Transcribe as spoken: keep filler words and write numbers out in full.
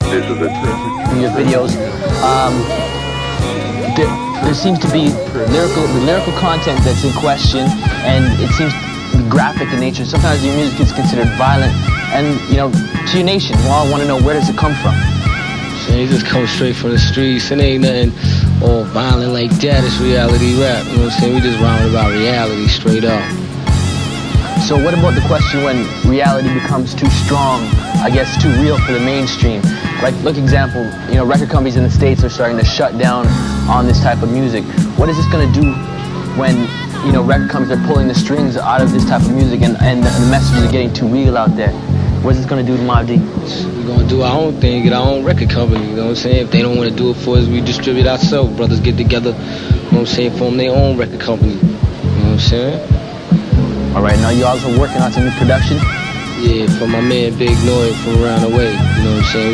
This is a perfect. In your videos, um, there, there seems to be lyrical, the lyrical content that's in question, and it seems graphic in nature. Sometimes your music is considered violent, and you know, to your nation, we all want to know, where does it come from? It just comes straight from the streets, and ain't nothing all violent like that. It's reality rap, you know what I'm saying? We just rhyming about reality straight up. So what about the question when reality becomes too strong, I guess too real for the mainstream? Like, look, example, you know, record companies in the States are starting to shut down on this type of music. What is this going to do when, you know, record companies are pulling the strings out of this type of music, and, and the, the messages are getting too real out there? What is this going to do to Mobb Deep? We're going to do our own thing, get our own record company, you know what I'm saying? If they don't want to do it for us, we distribute ourselves. Brothers get together, you know what I'm saying, form their own record company, you know what I'm saying? All right, now you also working on some new production? Yeah, for my man Big Noise from around the way, you know what I'm saying?